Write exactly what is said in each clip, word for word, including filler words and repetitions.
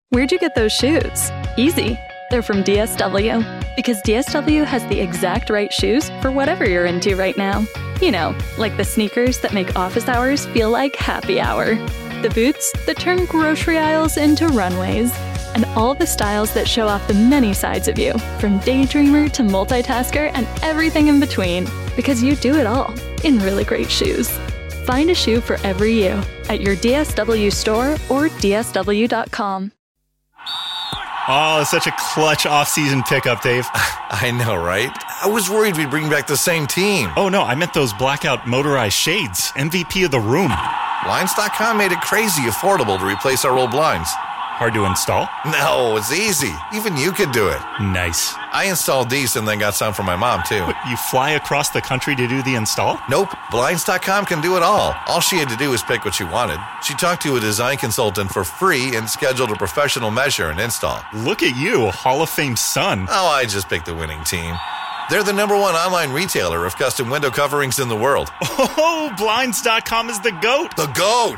Where'd you get those shoes? Easy. They're from D S W. Because D S W has the exact right shoes for whatever you're into right now. You know, like the sneakers that make office hours feel like happy hour. The boots that turn grocery aisles into runways. And all the styles that show off the many sides of you, from daydreamer to multitasker and everything in between. Because you do it all in really great shoes. Find a shoe for every you at your D S W store or D S W dot com. Oh, it's such a clutch off-season pickup, Dave. I know, right? I was worried we'd bring back the same team. Oh, no, I meant those blackout motorized shades. M V P of the room. Blinds dot com made it crazy affordable to replace our old blinds. Hard to install? No, it's easy. Even you could do it. Nice. I installed these and then got some for my mom, too. What, you fly across the country to do the install? Nope. Blinds dot com can do it all. All she had to do was pick what she wanted. She talked to a design consultant for free and scheduled a professional measure and install. Look at you, a Hall of Fame son. Oh, I just picked the winning team. They're the number one online retailer of custom window coverings in the world. Oh, Blinds dot com is the GOAT. The GOAT!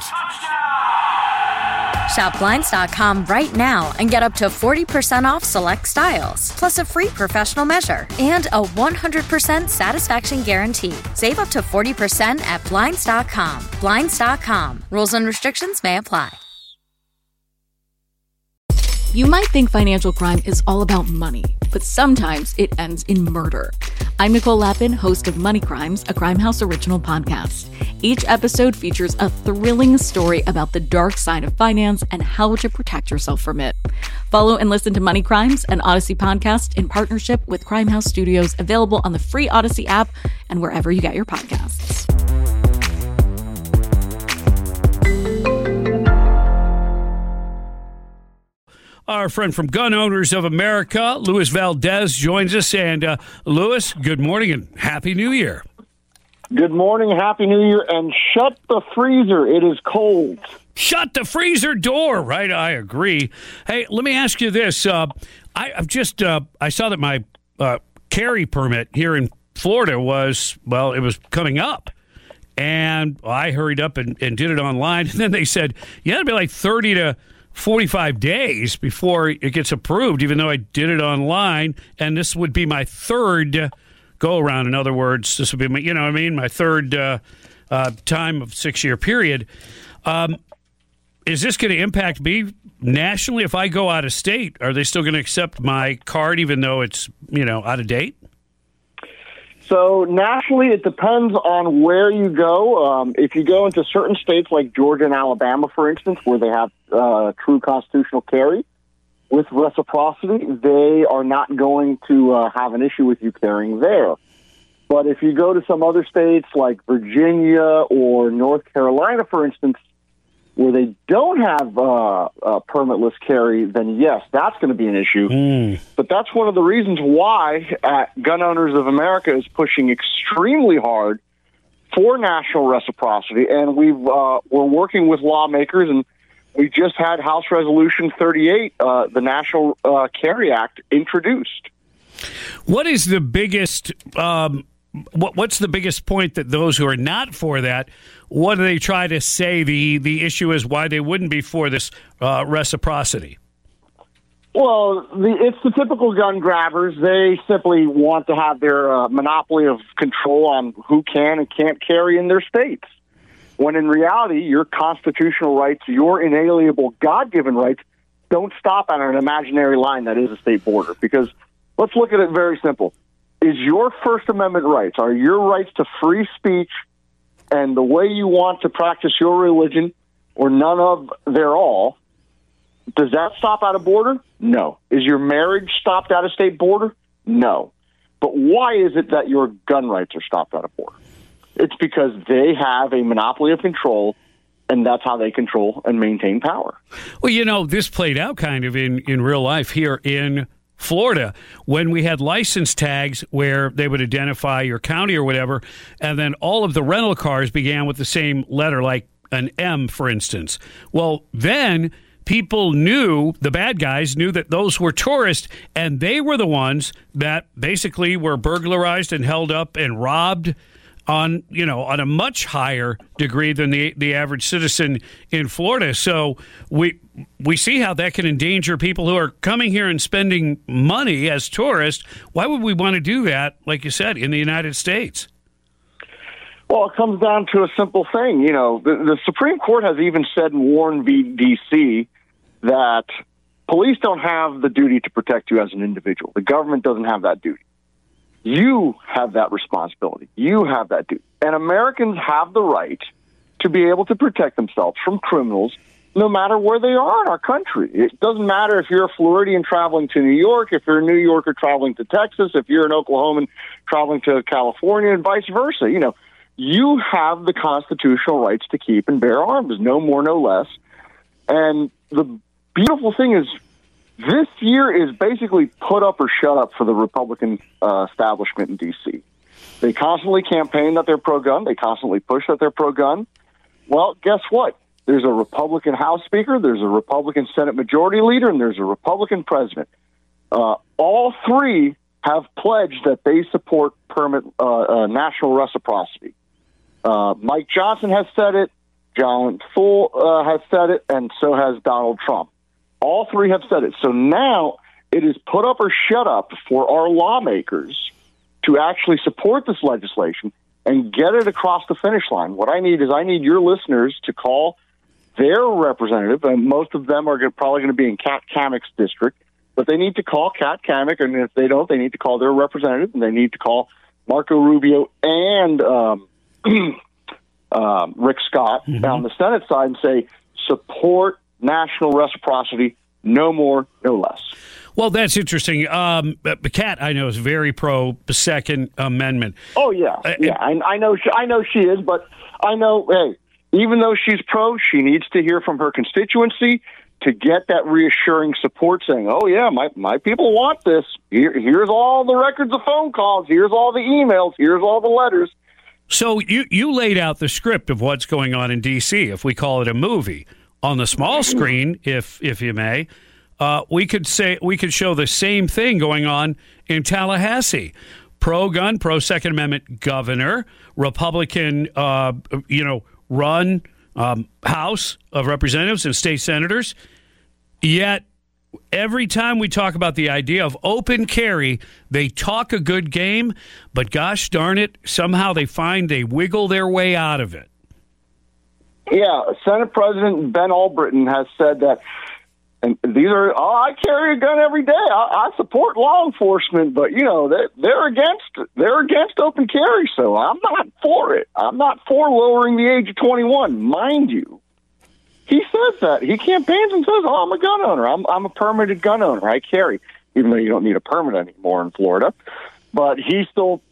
Shop Blinds dot com right now and get up to forty percent off select styles, plus a free professional measure and a one hundred percent satisfaction guarantee. Save up to forty percent at Blinds dot com. Blinds dot com. Rules and restrictions may apply. You might think financial crime is all about money, but sometimes it ends in murder. I'm Nicole Lappin, host of Money Crimes, a Crime House original podcast. Each episode features a thrilling story about the dark side of finance and how to protect yourself from it. Follow and listen to Money Crimes, an Odyssey podcast in partnership with Crime House Studios, available on the free Odyssey app and wherever you get your podcasts. Our friend from Gun Owners of America, Luis Valdez, joins us. And uh, Luis, good morning and Happy New Year. Good morning, Happy New Year, and shut the freezer. It is cold. Shut the freezer door. Right, I agree. Hey, let me ask you this. Uh, I, I've just uh, I saw that my uh, carry permit here in Florida was, well, it was coming up. And I hurried up and, and did it online. And then they said, yeah, it'd be like thirty to forty-five days before it gets approved, even though I did it online. And this would be my third go around. In other words, this would be my, you know what I mean, my third uh, uh, time of six-year period. Um, is this going to impact me nationally if I go out of state? Are they still going to accept my card even though it's, you know, out of date? So nationally, it depends on where you go. Um, if you go into certain states like Georgia and Alabama, for instance, where they have uh, true constitutional carry with reciprocity, they are not going to uh, have an issue with you carrying there. But if you go to some other states like Virginia or North Carolina, for instance, where they don't have uh, uh, permitless carry, then yes, that's going to be an issue. Mm. But that's one of the reasons why uh, Gun Owners of America is pushing extremely hard for national reciprocity, and we've uh, we're working with lawmakers, and we just had House Resolution thirty-eight, uh, the National uh, Carry Act, introduced. What is the biggest? Um, what, what's the biggest point that those who are not for that? What do they try to say the, the issue is why they wouldn't be for this uh, reciprocity? Well, the, it's the typical gun grabbers. They simply want to have their uh, monopoly of control on who can and can't carry in their states. When in reality, your constitutional rights, your inalienable God-given rights, don't stop at an imaginary line that is a state border. Because let's look at it very simple. Is your First Amendment rights, are your rights to free speech and the way you want to practice your religion, or none of their all, does that stop at a border? No. Is your marriage stopped at a state border? No. But why is it that your gun rights are stopped at a border? It's because they have a monopoly of control, and that's how they control and maintain power. Well, you know, this played out kind of in, in real life here in Florida when we had license tags where they would identify your county or whatever, and then all of the rental cars began with the same letter, like an M, for instance. Well, then people knew, the bad guys knew that those were tourists, and they were the ones that basically were burglarized and held up and robbed on, you know, on a much higher degree than the the average citizen in Florida. So we we see how that can endanger people who are coming here and spending money as tourists. Why would we want to do that, like you said, in the United States? Well, it comes down to a simple thing. You know, the, the Supreme Court has even said in Warren v. D C that police don't have the duty to protect you as an individual. The government doesn't have that duty. You have that responsibility. You have that duty. And Americans have the right to be able to protect themselves from criminals no matter where they are in our country. It doesn't matter if you're a Floridian traveling to New York, if you're a New Yorker traveling to Texas, if you're an Oklahoman traveling to California, and vice versa. You know, you have the constitutional rights to keep and bear arms, no more, no less. And the beautiful thing is, this year is basically put up or shut up for the Republican uh, establishment in D C. They constantly campaign that they're pro-gun. They constantly push that they're pro-gun. Well, guess what? There's a Republican House Speaker, there's a Republican Senate Majority Leader, and there's a Republican President. Uh, all three have pledged that they support permit uh, uh, national reciprocity. Uh, Mike Johnson has said it, John Full uh, has said it, and so has Donald Trump. All three have said it. So now it is put up or shut up for our lawmakers to actually support this legislation and get it across the finish line. What I need is I need your listeners to call their representative, and most of them are gonna, probably going to be in Kat Kammick's district, but they need to call Kat Cammack, and if they don't, they need to call their representative, and they need to call Marco Rubio and um, um, Rick Scott mm-hmm. on the Senate side and say, support national reciprocity, no more, no less. Well, that's interesting. Um, Kat, I know, is very pro Second Amendment. Oh yeah, uh, yeah. I, I know. She, I know she is, but I know. Hey, even though she's pro, she needs to hear from her constituency to get that reassuring support, saying, "Oh yeah, my my people want this. Here, here's all the records of phone calls. Here's all the emails. Here's all the letters." So you you laid out the script of what's going on in D C. If we call it a movie. On the small screen, if if you may, uh, we could say we could show the same thing going on in Tallahassee. Pro-gun, pro-Second Amendment governor, Republican, uh, you know, run um, House of Representatives and state senators. Yet every time we talk about the idea of open carry, they talk a good game, but gosh darn it, somehow they find they wiggle their way out of it. Yeah, Senate President Ben Albritton has said that, and these are, oh, I carry a gun every day. I, I support law enforcement, but you know they're, they're against they're against open carry, so I'm not for it. I'm not for lowering the age of twenty-one, mind you. He says that he campaigns and says, "Oh, I'm a gun owner. I'm I'm a permitted gun owner. I carry, even though you don't need a permit anymore in Florida." But he still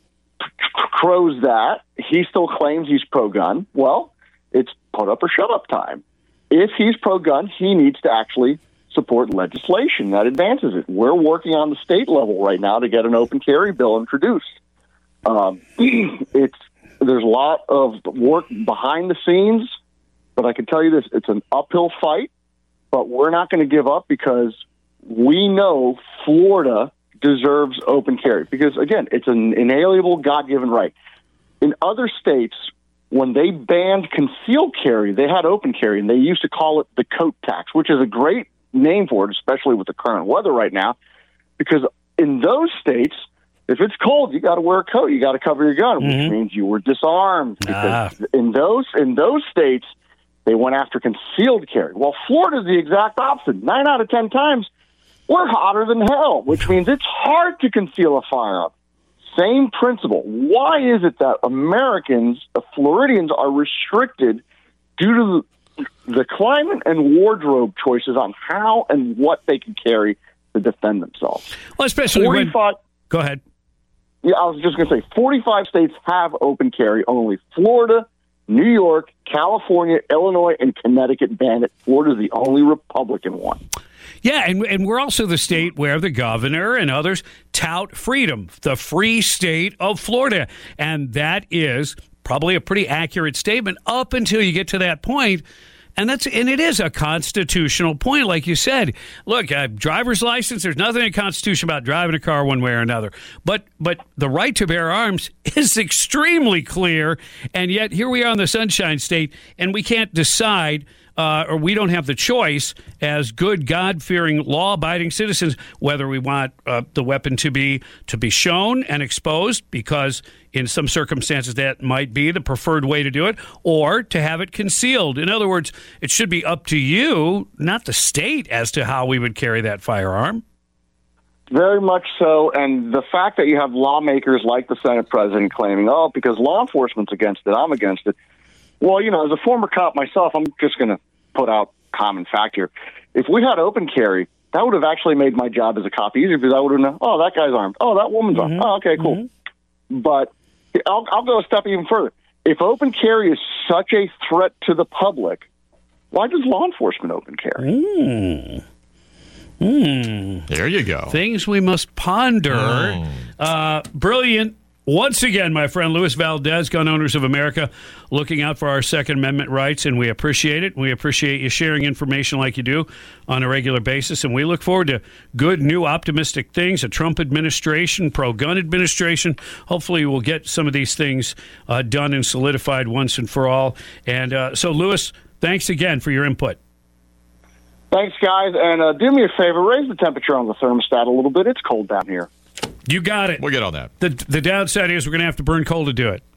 crows that. He still claims he's pro-gun. Well, it's put up or shut up time. If he's pro-gun, he needs to actually support legislation that advances it. We're working on the state level right now to get an open carry bill introduced. Um, it's there's a lot of work behind the scenes, but I can tell you this, it's an uphill fight, but we're not going to give up because we know Florida deserves open carry because, again, it's an inalienable God-given right. In other states, when they banned concealed carry, they had open carry, and they used to call it the coat tax, which is a great name for it, especially with the current weather right now, because in those states, if it's cold, you got to wear a coat, you got to cover your gun, mm-hmm. which means you were disarmed. Because ah. in those in those states, they went after concealed carry. Well, Florida's the exact opposite. Nine out of ten times, we're hotter than hell, which means it's hard to conceal a firearm. Same principle. Why is it that Americans, the Floridians, are restricted due to the, the climate and wardrobe choices on how and what they can carry to defend themselves? Well, especially when... Go ahead. Yeah, I was just going to say, forty-five states have open carry. Only Florida, New York, California, Illinois, and Connecticut ban it. Florida's the only Republican one. Yeah, and and we're also the state where the governor and others tout freedom, the free state of Florida. And that is probably a pretty accurate statement up until you get to that point. And that's and it is a constitutional point, like you said. Look, a driver's license, there's nothing in the Constitution about driving a car one way or another. But but the right to bear arms is extremely clear, and yet here we are in the Sunshine State, and we can't decide, uh, or we don't have the choice as good, God-fearing, law-abiding citizens whether we want uh, the weapon to be to be shown and exposed, because in some circumstances that might be the preferred way to do it, or to have it concealed. In other words, it should be up to you, not the state, as to how we would carry that firearm. Very much so, and the fact that you have lawmakers like the Senate president claiming, oh, because law enforcement's against it, I'm against it. Well, you know, as a former cop myself, I'm just going to put out common fact here. If we had open carry, that would have actually made my job as a cop easier, because I would have known, oh, that guy's armed. Oh, that woman's armed. Mm-hmm. Oh, okay, cool. Mm-hmm. But I'll, I'll go a step even further. If open carry is such a threat to the public, why does law enforcement open carry? Mm. Mm. There you go. Things we must ponder. Mm. Uh, brilliant. Once again, my friend Luis Valdez, Gun Owners of America, looking out for our Second Amendment rights, and we appreciate it. We appreciate you sharing information like you do on a regular basis, and we look forward to good, new, optimistic things, a Trump administration, pro-gun administration. Hopefully we'll get some of these things uh, done and solidified once and for all. And uh, so, Luis, thanks again for your input. Thanks, guys, and uh, do me a favor, raise the temperature on the thermostat a little bit. It's cold down here. You got it. We'll get on that. The the downside is we're going to have to burn coal to do it.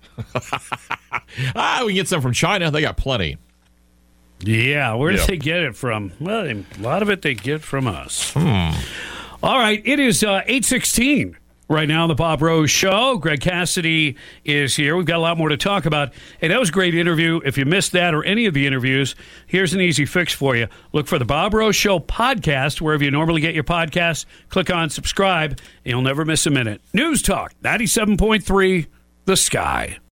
ah, we can get some from China. They got plenty. Yeah, where yeah. do they get it from? Well, a lot of it they get from us. Hmm. All right, it is uh, eight sixteen right now on the Bob Rose Show. Greg Cassidy is here. We've got a lot more to talk about. Hey, that was a great interview. If you missed that or any of the interviews, here's an easy fix for you. Look for the Bob Rose Show podcast wherever you normally get your podcasts. Click on subscribe, and you'll never miss a minute. News Talk ninety-seven point three, The Sky.